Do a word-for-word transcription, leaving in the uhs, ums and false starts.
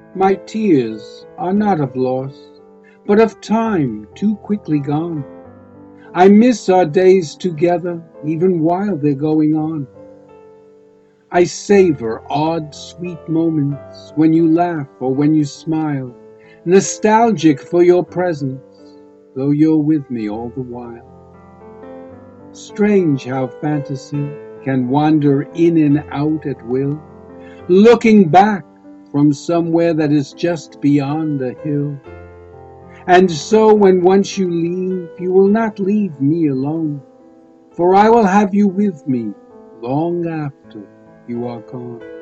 My tears are not of loss, but of time too quickly gone. I miss our days together, even while they're going on. I savor odd, sweet moments when you laugh or when you smile, nostalgic for your presence, though you're with me all the while. Strange how fantasy can wander in and out at will, looking back from somewhere that is just beyond a hill. And so when once you leave, you will not leave me alone, for I will have you with me long after you are gone.